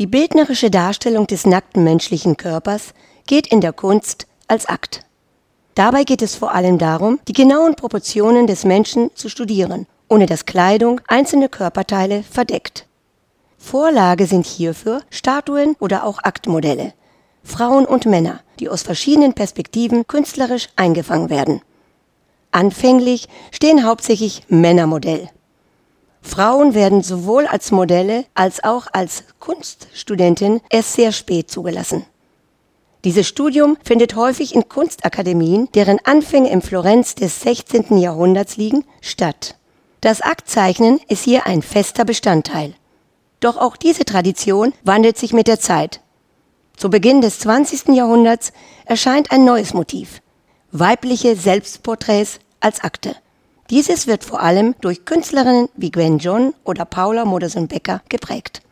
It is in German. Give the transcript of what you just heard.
Die bildnerische Darstellung des nackten menschlichen Körpers geht in der Kunst als Akt. Dabei geht es vor allem darum, die genauen Proportionen des Menschen zu studieren, ohne dass Kleidung einzelne Körperteile verdeckt. Vorlage sind hierfür Statuen oder auch Aktmodelle, Frauen und Männer, die aus verschiedenen Perspektiven künstlerisch eingefangen werden. Anfänglich stehen hauptsächlich Männer Modell. Frauen werden sowohl als Modelle als auch als Kunststudentin erst sehr spät zugelassen. Dieses Studium findet häufig in Kunstakademien, deren Anfänge in Florenz des 16. Jahrhunderts liegen, statt. Das Aktzeichnen ist hier ein fester Bestandteil. Doch auch diese Tradition wandelt sich mit der Zeit. Zu Beginn des 20. Jahrhunderts erscheint ein neues Motiv: weibliche Selbstporträts als Akte. Dieses wird vor allem durch Künstlerinnen wie Gwen John oder Paula Modersohn-Becker geprägt.